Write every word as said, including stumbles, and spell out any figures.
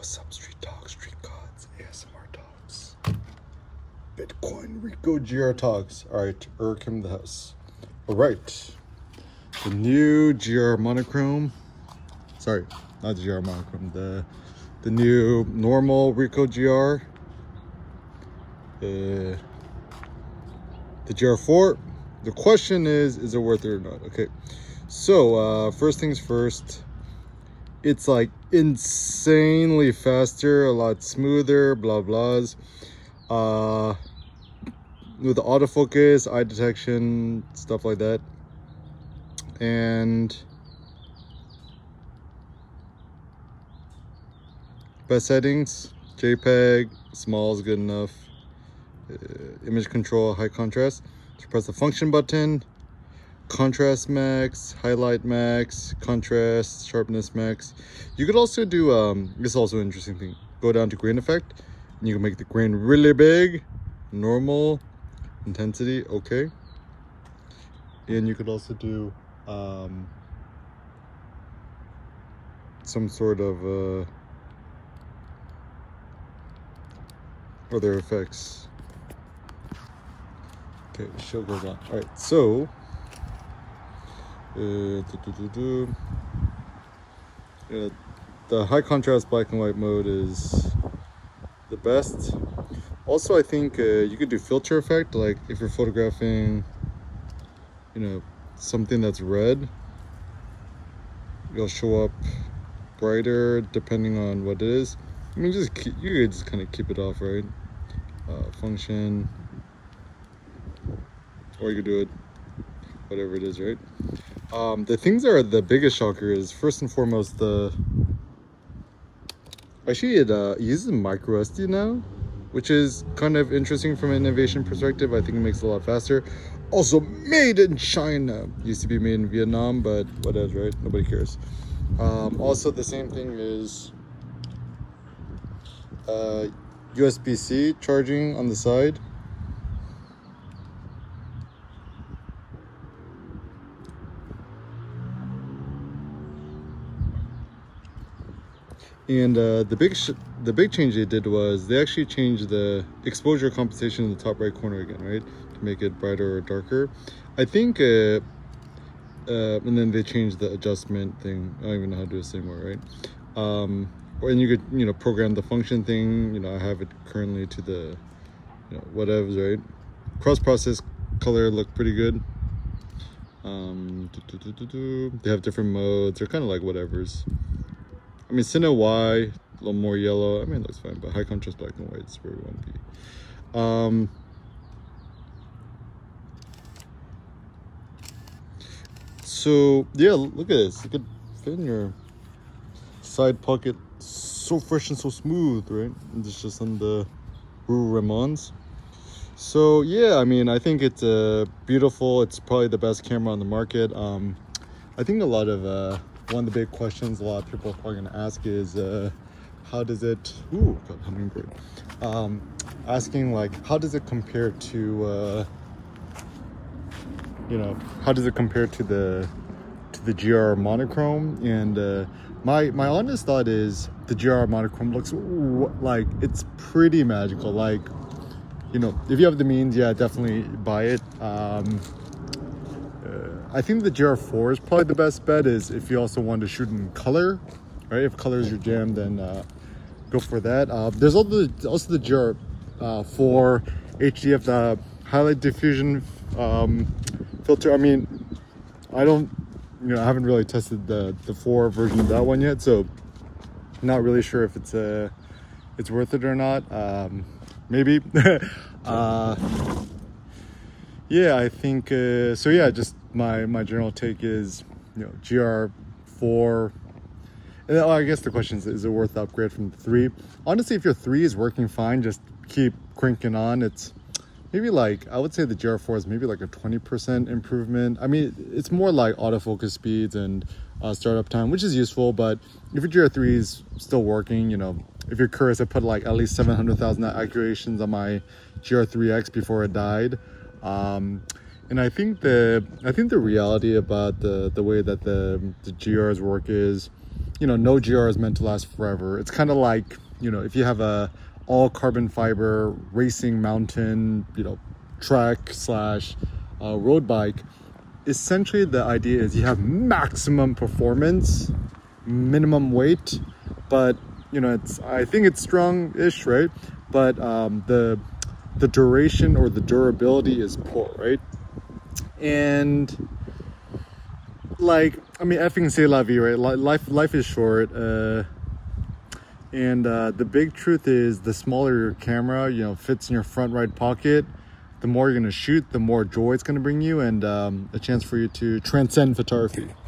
What's up, Street Talks, Street Gods, A S M R Talks, Bitcoin Rico G R Talks. All right, Eric in the house. All right, the new G R monochrome. Sorry, not the G R monochrome. The the new normal Rico G R. Uh, the G R four. The question is, is it worth it or not? Okay, so uh, first things first. It's like insanely faster, a lot smoother, blah blahs. Uh, with the autofocus, eye detection, stuff like that. And best settings, JPEG, small is good enough. Uh, image control, high contrast. So press the function button. Contrast max, highlight max, contrast, sharpness max. You could also do, um, this is also an interesting thing. Go down to grain effect, and you can make the grain really big, normal, intensity, okay. And you could also do um, some sort of uh, other effects. Okay, show goes on. All right, so. Uh, doo -doo -doo -doo. Yeah, the high contrast black and white mode is the best. Also, I think uh, you could do filter effect, like if you're photographing, you know, something that's red, it'll show up brighter depending on what it is. I mean, just keep, you could just kind of keep it off, right? Uh, function, or you could do it whatever it is, right? Um, the things that are the biggest shocker is first and foremost the actually it uh, uses micro S D now, which is kind of interesting from an innovation perspective. I think it makes it a lot faster. Also made in China, used to be made in Vietnam, but whatever, right? Nobody cares. Um, also the same thing is uh, U S B C charging on the side. And uh, the big sh the big change they did was they actually changed the exposure compensation in the top right corner again, right, to make it brighter or darker. I think, uh, uh, and then they changed the adjustment thing. I don't even know how to do this anymore, right? Um, and you could, you know, program the function thing. You know, I have it currently to the, you know, whatevs, right? Cross process color looked pretty good. Um, doo -doo -doo -doo -doo. They have different modes. They're kind of like whatevers. I mean, Cine Y, a little more yellow. I mean, it looks fine, but high contrast black and white is where we want to be. Um, so, yeah, look at this. It could fit in your side pocket. So fresh and so smooth, right? And it's just on the Rue Ramon's. So, yeah, I mean, I think it's uh, beautiful. It's probably the best camera on the market. Um, I think a lot of... Uh, One of the big questions a lot of people are probably going to ask is, uh, how does it, ooh, got hummingbird, um, asking like, how does it compare to, uh, you know, how does it compare to the, to the G R monochrome? And uh, my, my honest thought is the G R monochrome looks like it's pretty magical. Like, you know, if you have the means, yeah, definitely buy it. Um, I think the G R four is probably the best bet is if you also want to shoot in color, right? If color is your jam, then uh, go for that. Uh, there's also the, also the G R four H D F, the highlight diffusion um, filter. I mean, I don't, you know, I haven't really tested the, the four version of that one yet, so not really sure if it's uh, it's worth it or not. Um, maybe. uh, yeah, I think, uh, so yeah, just my my general take is, you know, G R four, and oh, I guess the question is, is it worth the upgrade from the three? Honestly, if your three is working fine, just keep cranking on. It's maybe like, I would say the G R four is maybe like a twenty percent improvement. I mean, it's more like autofocus speeds and uh, startup time, which is useful, but if your G R three is still working, you know, if you're curious, I put like at least seven hundred thousand activations on my G R three X before it died. Um, And I think the I think the reality about the the way that the the G Rs work is, you know, no G R is meant to last forever. It's kind of like, you know, if you have a all carbon fiber racing mountain, you know, track slash uh, road bike, essentially the idea is you have maximum performance, minimum weight, but you know, it's, I think it's strong-ish, right? But um, the the duration or the durability is poor, right? And like, I mean, effing c'est la vie, right? Life life is short. Uh, and uh, the big truth is, the smaller your camera, you know, fits in your front right pocket, the more you're gonna shoot, the more joy it's gonna bring you, and um, a chance for you to transcend photography.